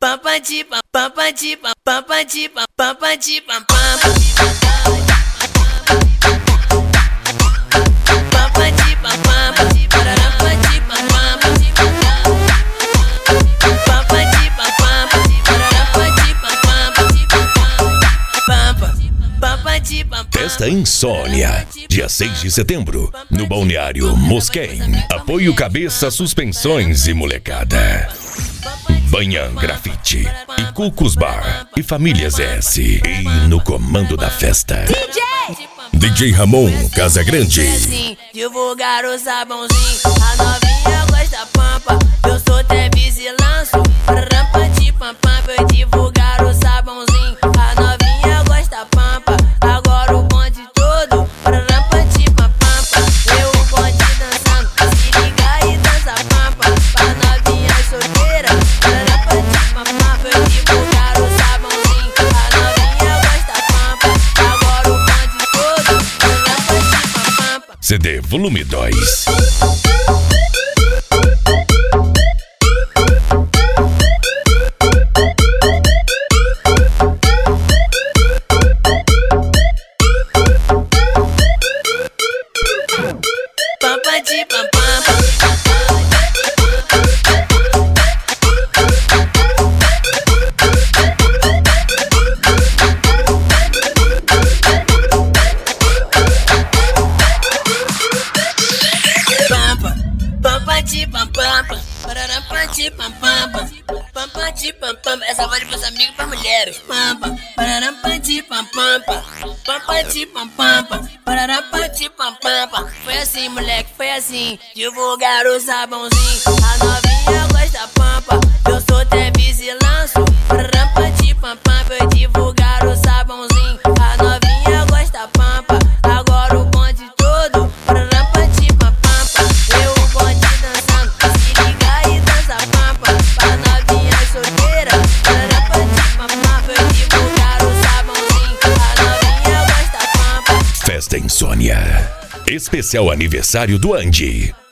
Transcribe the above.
papati papati papati papati Festa Insônia, dia 6 de setembro, no Balneário Mosquém. Apoio Cabeça Suspensões e Molecada. Banham Grafite e Cucos Bar e Famílias S. E no comando da festa, DJ Ramon Casagrande. Divulgar o sabãozinho, a novinha gosta pampa. Eu sou Tevis e lanço, rampa de pampam. Vou divulgar o sabãozinho, a novinha gosta pampa. Agora o bonde todo, rampa de pampam. Eu o bonde dançando, se liga e dança pampa. Pra novinha solteira, rampa de pampam. Vou divulgar o sabãozinho, a novinha gosta pampa. Agora o bonde todo, rampa de pampam. CD Volume 2. Essa vai pros amigos e pras mulheres. Pampa, pararampa-ti, pampampa. Pampa-ti, pampampa, pararampa-ti, pampampa. Foi assim, moleque, foi assim. Divulgar o sabãozinho, a novinha gosta pampa. Eu sou Tevis e lanço, pararampa-ti, pampam. Vou divulgar o sabãozinho, a novinha gosta pampa. Agora o bonde todo, pararampa-ti, pampampa. Eu o bonde dançando, se liga e dança pampa. Pra novinha solteira, Festa Insônia, especial aniversário do Andy.